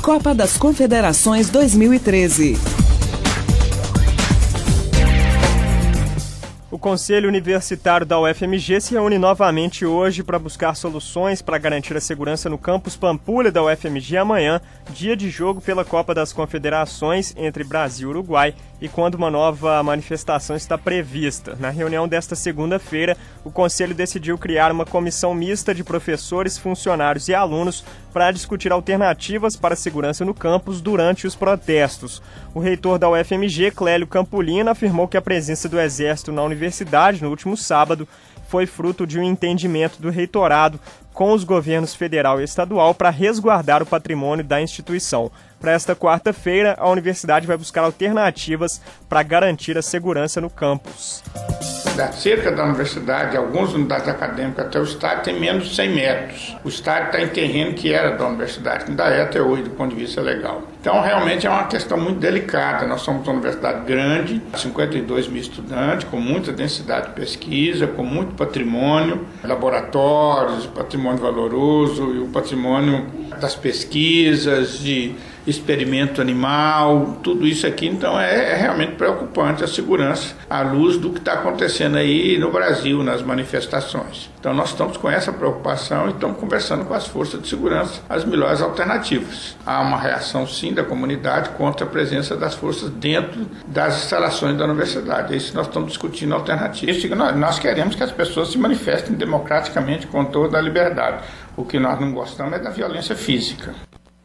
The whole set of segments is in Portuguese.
Copa das Confederações 2013. O Conselho Universitário da UFMG se reúne novamente hoje para buscar soluções para garantir a segurança no campus Pampulha da UFMG amanhã, dia de jogo pela Copa das Confederações entre Brasil e Uruguai, e quando uma nova manifestação está prevista. Na reunião desta segunda-feira, o Conselho decidiu criar uma comissão mista de professores, funcionários e alunos para discutir alternativas para a segurança no campus durante os protestos. O reitor da UFMG, Clélio Campolina, afirmou que a presença do Exército na universidade no último sábado foi fruto de um entendimento do reitorado com os governos federal e estadual para resguardar o patrimônio da instituição. Para esta quarta-feira, a universidade vai buscar alternativas para garantir a segurança no campus. Da cerca da universidade, algumas unidades acadêmicas até o estádio tem menos de 100 metros. O estádio está em terreno que era da universidade, que ainda é até hoje do ponto de vista legal. Então, realmente é uma questão muito delicada. Nós somos uma universidade grande, 52 mil estudantes, com muita densidade de pesquisa, com muito patrimônio, laboratórios, patrimônio valoroso e o patrimônio das pesquisas, de experimento animal, tudo isso aqui. Então é realmente preocupante a segurança à luz do que está acontecendo aí no Brasil, nas manifestações. Então nós estamos com essa preocupação e estamos conversando com as forças de segurança as melhores alternativas. Há uma reação sim da comunidade contra a presença das forças dentro das instalações da universidade. É isso que nós estamos discutindo alternativas. Nós queremos que as pessoas se manifestem democraticamente com toda a liberdade. O que nós não gostamos é da violência física.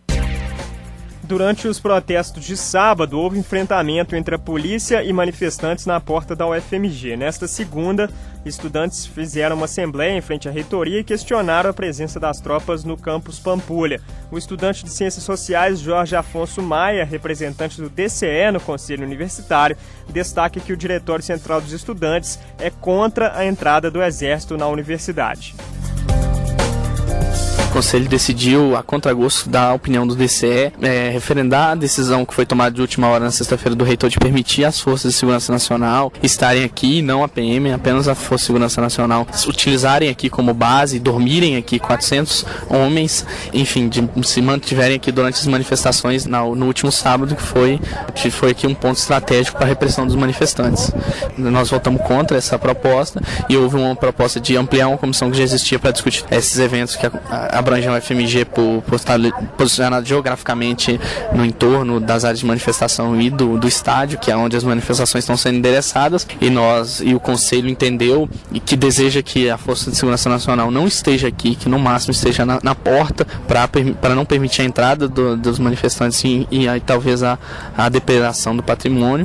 Durante os protestos de sábado, houve enfrentamento entre a polícia e manifestantes na porta da UFMG. Nesta segunda, estudantes fizeram uma assembleia em frente à reitoria e questionaram a presença das tropas no campus Pampulha. O estudante de Ciências Sociais, Jorge Afonso Maia, representante do DCE no Conselho Universitário, destaca que o Diretório Central dos Estudantes é contra a entrada do Exército na universidade. O Conselho decidiu, a contragosto da opinião do DCE, referendar a decisão que foi tomada de última hora na sexta-feira do reitor de permitir às Forças de Segurança Nacional estarem aqui, não a PM, apenas a Força de Segurança Nacional, utilizarem aqui como base, dormirem aqui 400 homens, enfim, se mantiverem aqui durante as manifestações no último sábado, que foi aqui um ponto estratégico para a repressão dos manifestantes. Nós votamos contra essa proposta e houve uma proposta de ampliar uma comissão que já existia para discutir esses eventos que abrangem o FMG por estar posicionado geograficamente no entorno das áreas de manifestação e do estádio, que é onde as manifestações estão sendo endereçadas, e o Conselho entendeu e que deseja que a Força de Segurança Nacional não esteja aqui, que no máximo esteja na porta para não permitir a entrada dos manifestantes e aí talvez a depredação do patrimônio.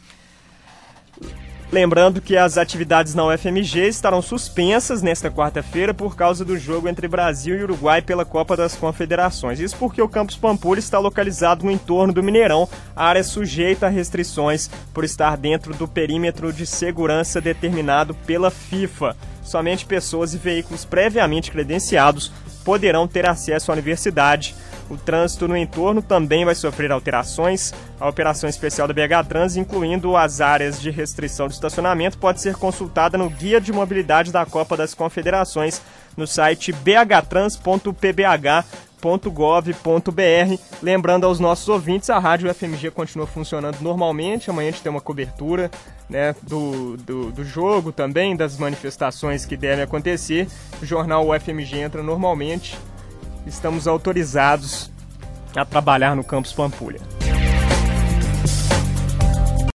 Lembrando que as atividades na UFMG estarão suspensas nesta quarta-feira por causa do jogo entre Brasil e Uruguai pela Copa das Confederações. Isso porque o campus Pampulha está localizado no entorno do Mineirão, área sujeita a restrições por estar dentro do perímetro de segurança determinado pela FIFA. Somente pessoas e veículos previamente credenciados poderão ter acesso à universidade. O trânsito no entorno também vai sofrer alterações. A operação especial da BH Trans, incluindo as áreas de restrição de estacionamento, pode ser consultada no Guia de Mobilidade da Copa das Confederações, no site bhtrans.pbh.gov.br. Lembrando aos nossos ouvintes, a Rádio UFMG continua funcionando normalmente. Amanhã a gente tem uma cobertura, né, do jogo também, das manifestações que devem acontecer. O jornal UFMG entra normalmente. Estamos autorizados a trabalhar no campus Pampulha.